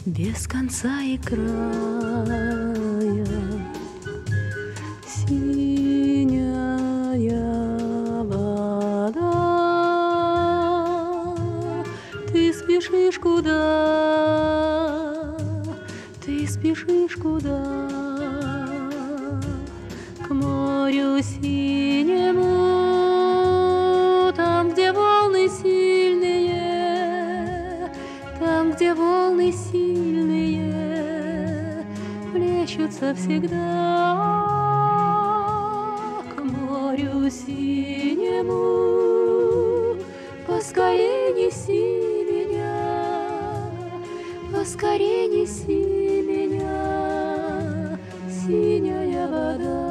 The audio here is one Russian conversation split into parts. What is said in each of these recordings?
без конца и края. Синяя вода, ты спешишь куда? Ты спешишь куда? К морю синему, там, где волны сильные, там, где волны сильные, плещутся всегда. К морю синему, поскорей неси меня, поскорей неси меня, синяя вода.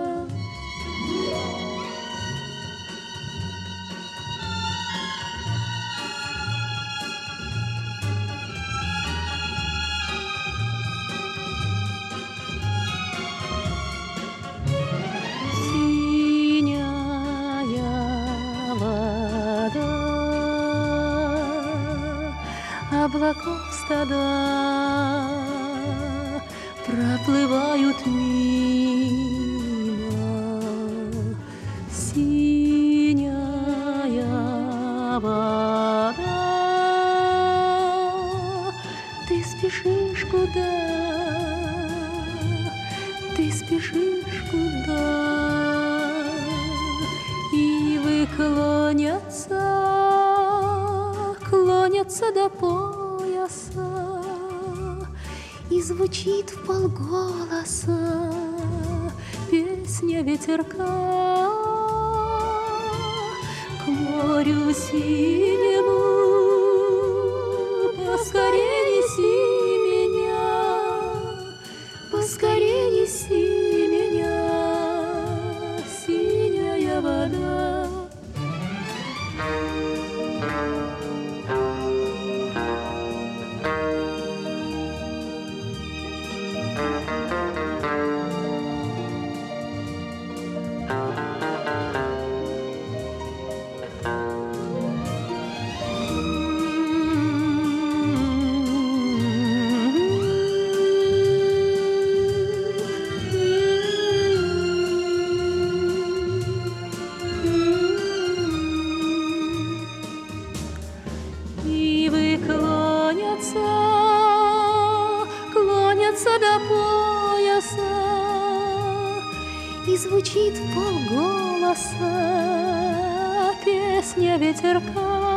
Облаков стада проплывают мимо. Синяя вода, ты спешишь куда? Ты спешишь куда? Ивы клонятся до пояса, и звучит вполголоса песня ветерка. К морю синему, поскорей неси меня, поскорей неси меня, синяя вода. Клонятся до пояса, и звучит вполголоса песня ветерка.